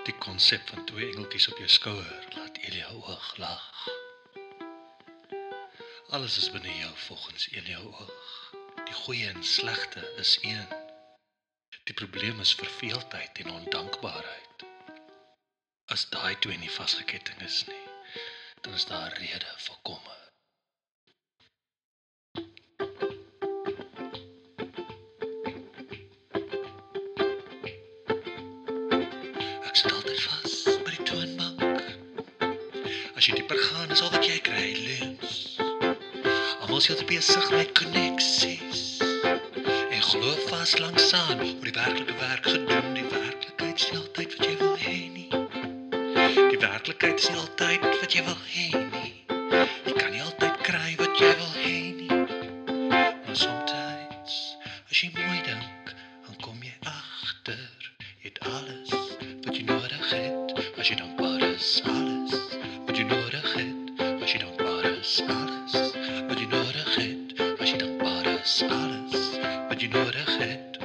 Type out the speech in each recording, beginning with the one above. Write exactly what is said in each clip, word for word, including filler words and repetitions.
Die konsep van twee engeltjies op jou skouer laat Elia oog lag. Alles is binne jou volgens Elia oog. Die goeie en slegte is een. Die probleem is verveeldheid en ondankbaarheid. As daai twee nie vasgeketting is nie, dan is daar rede vir kommer. Ek sit altyd vas by die toonbank. As jy dieper gaan, is al wat jy kry leuns. Almal is heeltyd besig met koneksies. En glo vas langsaan oor die werklike werk gedoen. Die werklikheid is nie altyd wat jy wil hê nie. Die werklikheid is nie altyd wat jy wil hê nie. Jy kan nie altyd kry wat jy wil hê nie. Maar soms, as jy mooi dink, dan kom jy agter. Jy het alles wat jy nodig het, as jy dankbaar is. Alles wat jy nodig het, as jy dankbaar is. Alles wat jy nodig het, as jy dankbaar is. Alles wat jy nodig het.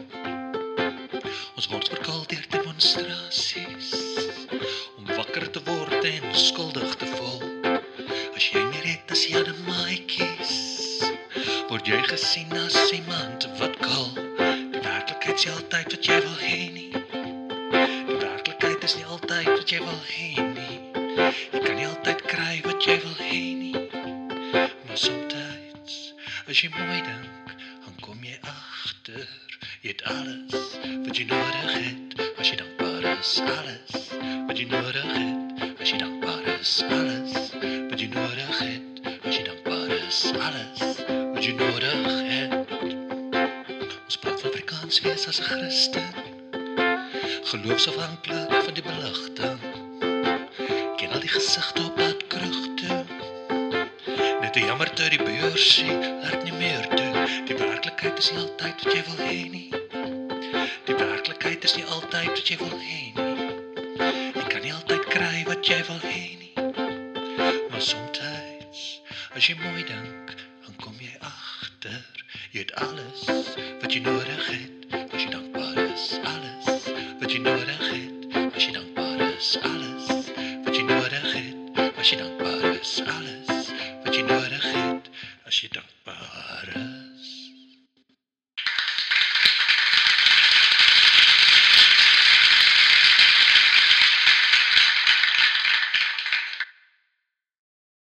Ons word verkil deur demonstrasies, om wakker te word en skuldig te voel. As jy nie het as Jan en Maatjies, word jy gesien as iemand wat kal. Die werklikheid is nie altyd wat jy wil hê nie. Die werklikheid is nie altyd wat jy wil hê nie. Jy kan nie altyd kry wat jy wil hê nie. Maar soms, as jy mooi dink, dan kom jy agter. Jy het alles wat jy nodig het, as jy dankbaar is. Alles wat jy nodig het, as jy dankbaar is. Alles wat jy nodig het, as jy dankbaar is. Alles wat jy nodig het. Ons praat van Afrikaans wees as 'n Christen, geloofsafhanklik van die beligting. Ken al die gesigte op pad kroeg toe. Net 'n jammerte die beursie laat nie meer toe. Die werklikheid is nie altyd wat jy wil hê nie. Die werklikheid is nie altyd wat jy wil hê nie. Jy kan nie altyd kry wat jy wil hê nie. Maar soms, as jy mooi dink, dan kom jy agter. Jy het alles wat jy nodig het, as jy dankbaar is. Alles wat jy nodig het, as jy dankbaar is. Alles wat jy nodig het, as jy dankbaar is. Alles wat jy nodig het, as jy dankbaar